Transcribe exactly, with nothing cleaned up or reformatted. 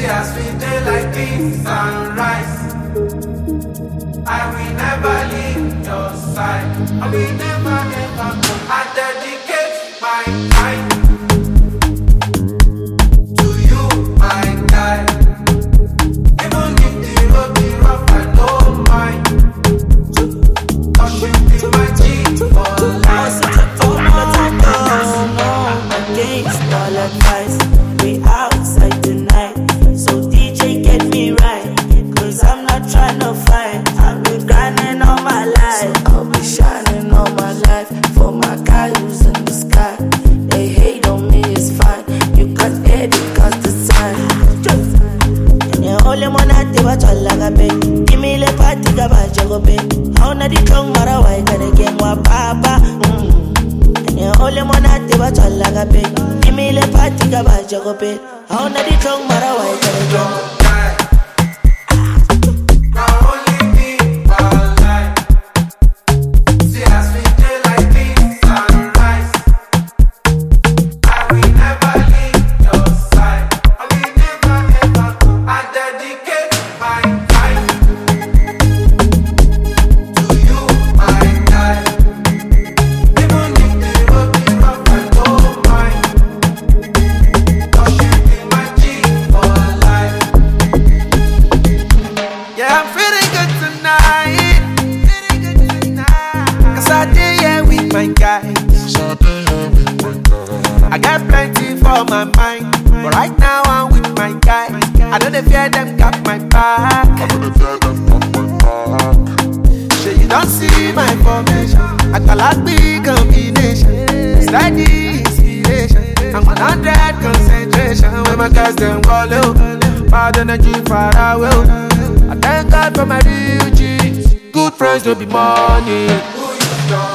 See as we dey like this sunrise. I will never leave your side. I will never ever go. I dedicate my time to you, my guy. Even if the road be rough, I don't mind. Cause you be my G for life. Oh no, no, no, against all advice. We outside tonight, so D J get me right. Cause I'm not trying to fight. I've been grinding all my life. I'll be shining all my life for my guy who's in the sky. They hate on me, it's fine. You can edit cause the sign. And you only wanna do what you like a bit. Give me the party, go back, go bit. How na the tongue, mara, why gotta get my papa? And you only wanna do what you like a bit. Give me the party, go back, go bit. How na the tongue, mara, why gotta get my I got plenty for my mind, but right now I'm with my guy. I don't fear them got my back. I don't fear them got my back. Sure you don't see my formation. I call out big combination, steady inspiration. I'm one hundred concentration when my guys them go low. Bad energy far away. I thank God for my real G's. Good friends don't be money.